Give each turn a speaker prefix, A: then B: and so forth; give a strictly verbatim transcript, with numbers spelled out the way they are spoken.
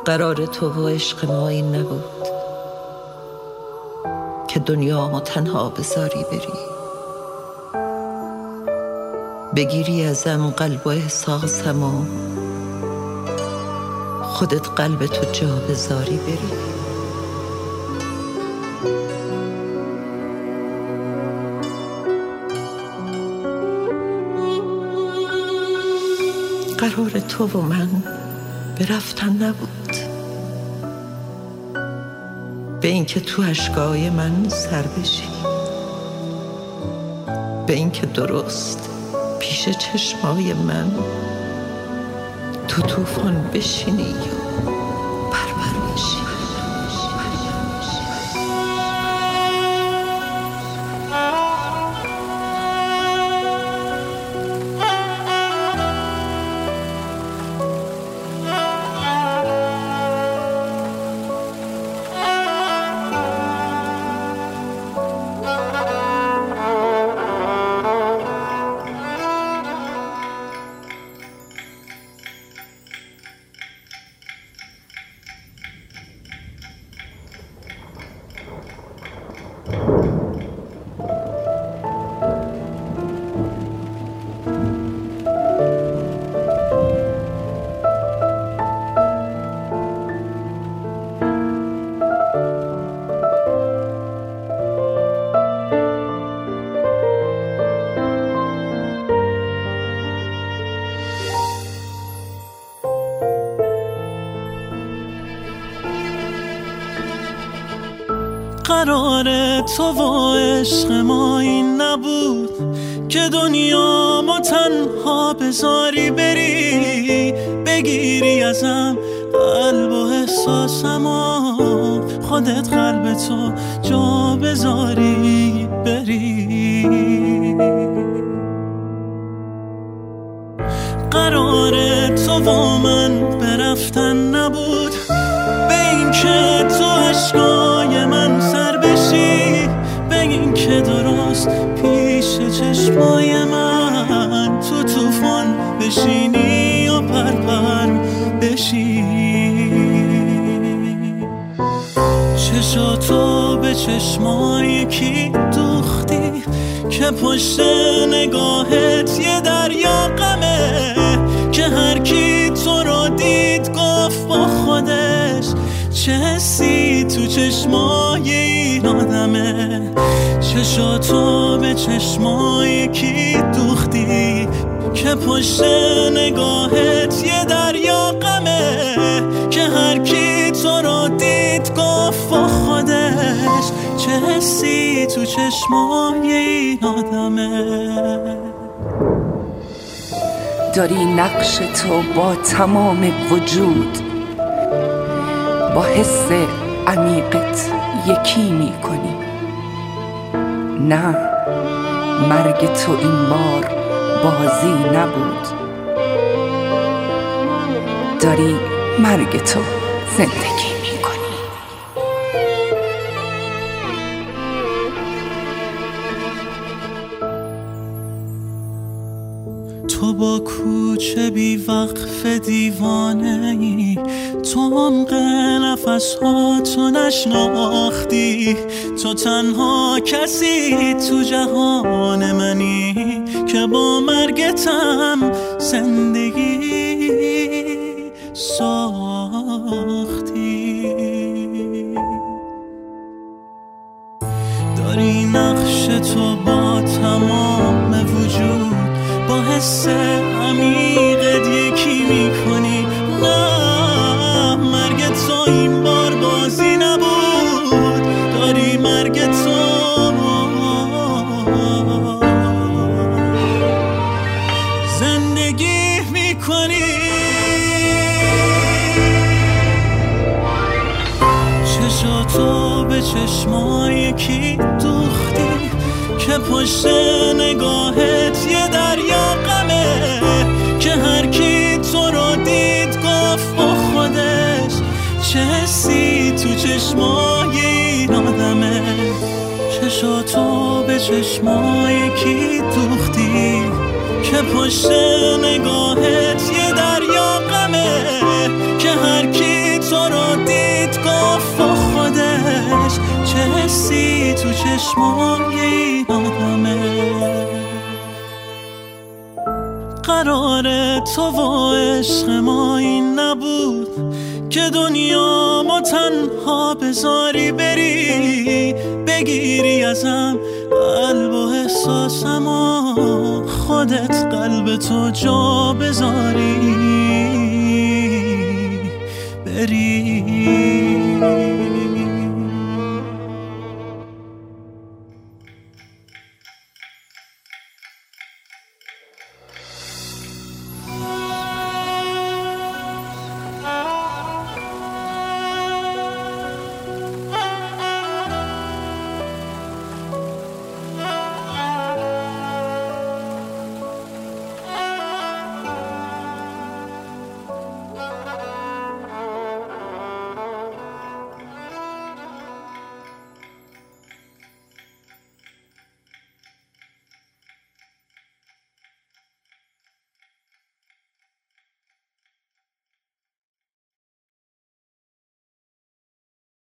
A: قرار تو و عشق ما این نبود که دنیامو تنها بذاری بری، بگیری ازم قلب و احساسم و خودت قلب تو جا بذاری بری. قرار تو و من برفتن نبود، به اینکه تو اشکای من سر بشی، به اینکه درست پیش چشمای من تو طوفان بشینی و پرپر بشی.
B: قرار تو و عشق ما این نبود که دنیا ما تنها بذاری بری، بگیری ازم قلب و احساسم و خودت قلب تو جا بذاری بری. قرار تو و من برفتن نبود، به این که تو عشقای من سر بشی، به این که درست پیش چشمای من تو طوفان بشینی و پرپر بشی. چشاتو به چشمای کی دوختی که پشت نگاهت یه دریا غمه، که هر کی تو رو دید گفت با خودش چه حسی تو چشمای این آدمه. چشاتو به چشمای کی دوختی که پشت نگاهت یه دریا غمه، که هر کی تو رو دید گفت با خودش چه حسی تو چشمای این آدمه.
C: داری نقش تو با تمام وجود با حس عمیقت یکی میکنی. نه، مرگ تو این بار بازی نبود، داری مرگ تو زندگی میکنی.
B: تو با کوچه بی وقف دیوانه ای، تو عمق نفس ها تو نشناختی، تو تنها کسی تو جهان منی که با مرگتم زندگی ساختی. داری نقش تو با تمام وجود با حس عمیقت یکی میکنی. نه، مرگ تو این بار بازی نبود، داری مرگ تو زندگی میکنی. چشاتو به چشمای کی دوختی که پشت نگاهت یه دریا غمه، که هر کی تو رو دید گفت با خودش چه حسی تو چشمای این آدمه. چشاتو به چشمای کی دوختی که پشت نگاهت یه دریا غمه، که هر کی تو چشمای این آدمه. قرار تو و عشق ما این نبود که دنیا ما تنها بذاری بری، بگیری ازم قلب و احساسم و خودت قلب تو جا بذاری بری.